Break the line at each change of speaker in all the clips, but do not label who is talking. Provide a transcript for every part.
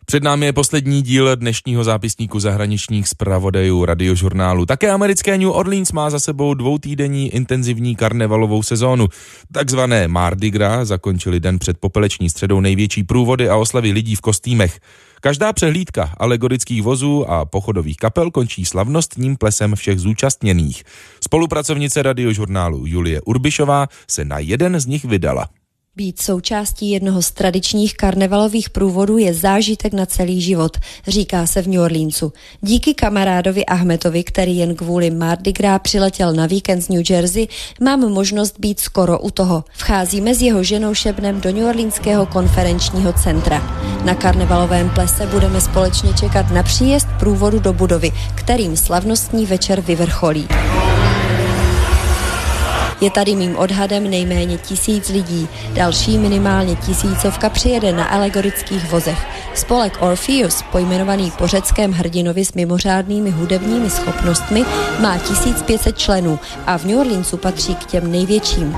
Před námi je poslední díl dnešního zápisníku zahraničních zpravodajů Radiožurnálu. Také americké New Orleans má za sebou 2týdenní intenzivní karnevalovou sezónu. Takzvané Mardi Gras zakončili den před popeleční středou největší průvody a oslavy lidí v kostýmech. Každá přehlídka alegorických vozů a pochodových kapel končí slavnostním plesem všech zúčastněných. Spolupracovnice Radiožurnálu Julie Urbišová se na jeden z nich vydala.
Být součástí jednoho z tradičních karnevalových průvodů je zážitek na celý život, říká se v New Orleansu. Díky kamarádovi Ahmetovi, který jen kvůli Mardi Gras přiletěl na víkend z New Jersey, mám možnost být skoro u toho. Vcházíme s jeho ženou Šebnem do New Orleanského konferenčního centra. Na karnevalovém plese budeme společně čekat na příjezd průvodu do budovy, kterým slavnostní večer vyvrcholí. Je tady mým odhadem nejméně 1000 lidí. Další minimálně 1000 přijede na alegorických vozech. Spolek Orpheus, pojmenovaný po řeckém hrdinovi s mimořádnými hudebními schopnostmi, má 1500 členů a v New Orleansu patří k těm největším.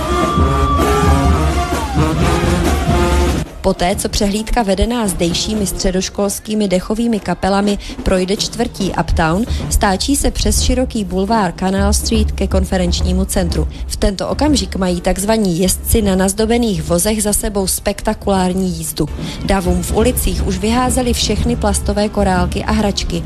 Poté, co přehlídka vedená zdejšími středoškolskými dechovými kapelami projde čtvrtí Uptown, stáčí se přes široký bulvár Canal Street ke konferenčnímu centru. V tento okamžik mají takzvaní jezdci na nazdobených vozech za sebou spektakulární jízdu. Davům v ulicích už vyházeli všechny plastové korálky a hračky.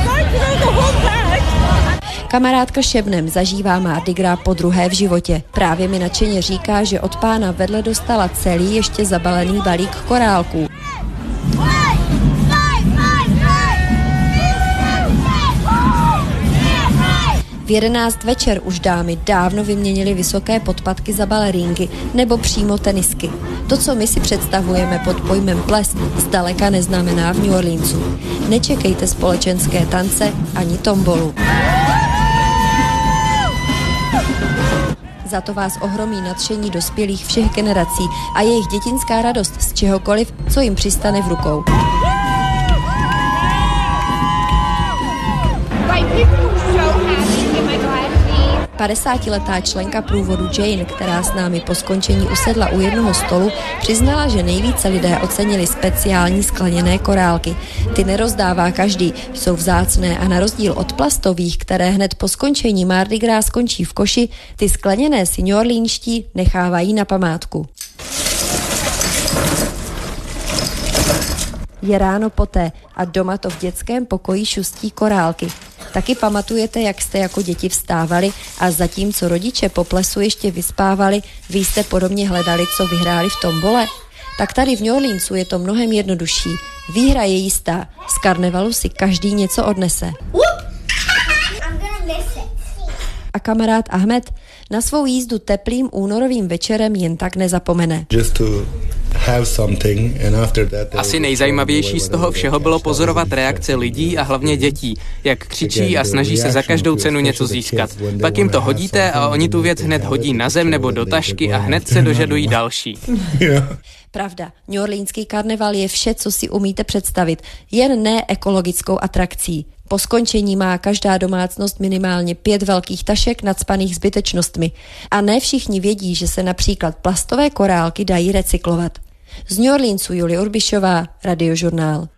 Kamarádka Šebnem zažívá Mardi Gras podruhé v životě. Právě mi nadšeně říká, že od pána vedle dostala celý ještě zabalený balík korálků. V 11 večer už dámy dávno vyměnily vysoké podpatky za balerínky nebo přímo tenisky. To, co my si představujeme pod pojmem ples, zdaleka neznamená v New Orleansu. Nečekejte společenské tance ani tombolu. Za to vás ohromí nadšení dospělých všech generací a jejich dětinská radost z čehokoliv, co jim přistane v rukou. Padesátiletá členka průvodu Jane, která s námi po skončení usedla u jednoho stolu, přiznala, že nejvíce lidé ocenili speciální skleněné korálky. Ty nerozdává každý, jsou vzácné a na rozdíl od plastových, které hned po skončení Mardi Gras skončí v koši, ty skleněné si New Orleanští nechávají na památku. Je ráno poté a doma to v dětském pokoji šustí korálky. Taky pamatujete, jak jste jako děti vstávali a zatímco rodiče po plesu ještě vyspávali, vy jste podobně hledali, co vyhráli v tombole? Tak tady v New Orleansu je to mnohem jednodušší. Výhra je jistá. Z karnevalu si každý něco odnese. A kamarád Ahmed na svou jízdu teplým únorovým večerem jen tak nezapomene.
Asi nejzajímavější z toho všeho bylo pozorovat reakce lidí a hlavně dětí, jak křičí a snaží se za každou cenu něco získat. Pak jim to hodíte a oni tu věc hned hodí na zem nebo do tašky a hned se dožadují další.
Pravda, New Orleanský karneval je vše, co si umíte představit, jen ne ekologickou atrakcí. Po skončení má každá domácnost minimálně 5 velkých tašek nacpaných zbytečnostmi. A ne všichni vědí, že se například plastové korálky dají recyklovat. Z New Orleansu Julie Urbišová, Radiožurnál.